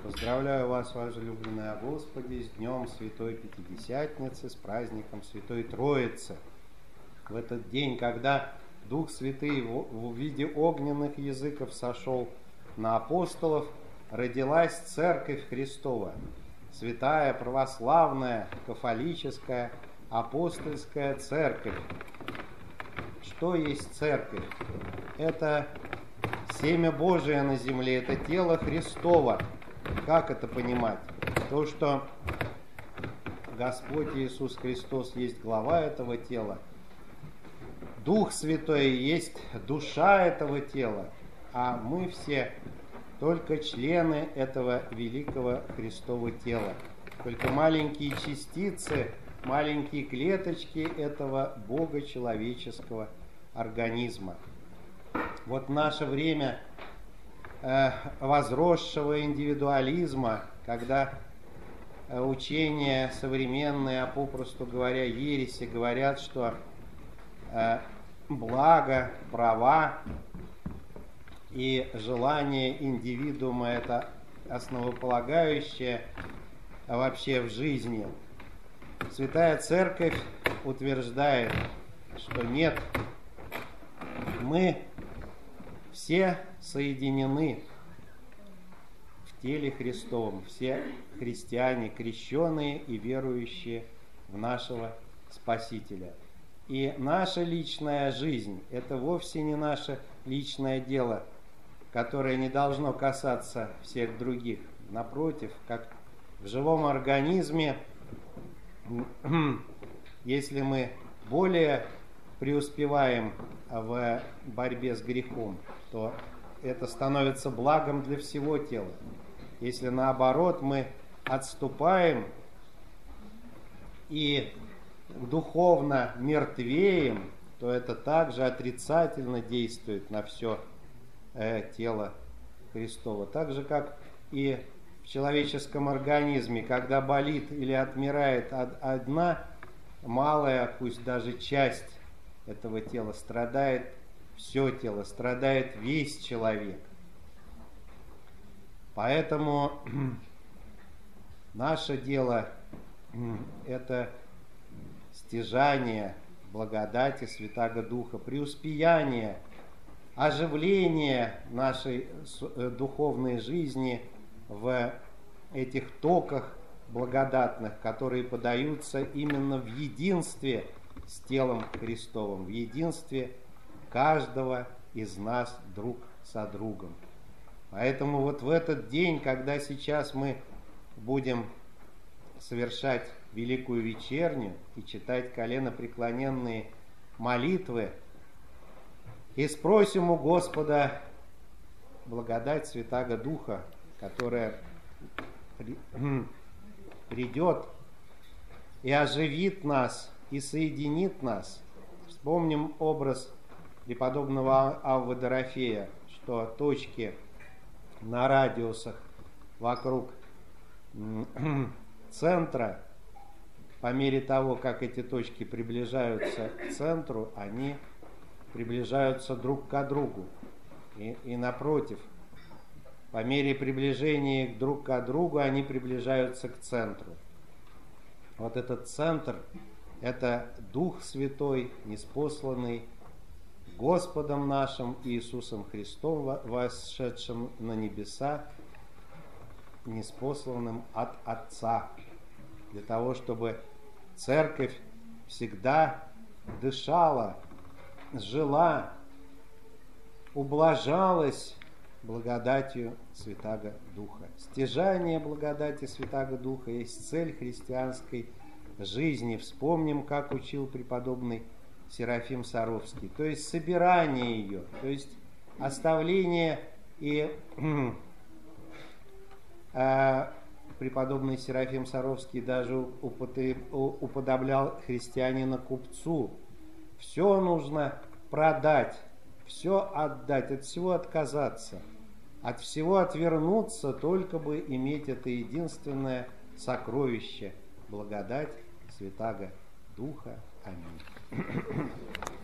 Поздравляю вас, возлюбленные о Господе, с днем Святой Пятидесятницы, с праздником Святой Троицы. В этот день, когда Дух Святый в виде огненных языков сошел на апостолов, родилась Церковь Христова, святая, православная, кафолическая, апостольская Церковь. Что есть Церковь? Это семя Божие на земле, это тело Христово. Как это понимать? То, что Господь Иисус Христос есть глава этого тела, Дух Святой есть душа этого тела, а мы все только члены этого великого Христова тела, только маленькие частицы, маленькие клеточки этого Бога человеческого организма. Вот в наше время возросшего индивидуализма, когда учения современные, а попросту говоря, ереси, говорят, что благо, права и желание индивидуума – это основополагающее вообще в жизни. Святая Церковь утверждает, что нет, мы все соединены в теле Христовом, все христиане, крещенные и верующие в нашего Спасителя. И наша личная жизнь – это вовсе не наше личное дело, которое не должно касаться всех других. Напротив, как в живом организме, если мы более преуспеваем в борьбе с грехом, то это становится благом для всего тела. Если наоборот мы отступаем и духовно мертвеем, то это также отрицательно действует на все тело Христово. Так же, как и в человеческом организме, когда болит или отмирает одна малая, пусть даже часть этого тела, страдает все тело, страдает весь человек. Поэтому наше дело – это стяжание благодати Святаго Духа, преуспеяние, оживление нашей духовной жизни в этих токах благодатных, которые подаются именно в единстве с телом Христовым, в единстве каждого из нас друг со другом. Поэтому вот в этот день, когда сейчас мы будем совершать Великую Вечерню и читать коленопреклоненные молитвы, и спросим у Господа благодать Святаго Духа, которая придет и оживит нас, и соединит нас. Вспомним образ преподобного Аввы Дорофея, что точки на радиусах вокруг центра, по мере того, как эти точки приближаются к центру, они приближаются друг к другу. И напротив, по мере приближения их друг к другу, они приближаются к центру. Вот этот центр – это Дух Святой, ниспосланный Господом нашим Иисусом Христом, восшедшим на небеса, ниспосланным от Отца, для того, чтобы Церковь всегда дышала, жила, ублажалась благодатью Святаго Духа. Стяжание благодати Святаго Духа есть цель христианской жизни. Вспомним, как учил преподобный Серафим Саровский. То есть собирание ее, то есть оставление. И преподобный Серафим Саровский даже уподоблял христианина купцу. Все нужно продать, все отдать, от всего отказаться, от всего отвернуться, только бы иметь это единственное сокровище – благодать Святаго Духа. Аминь.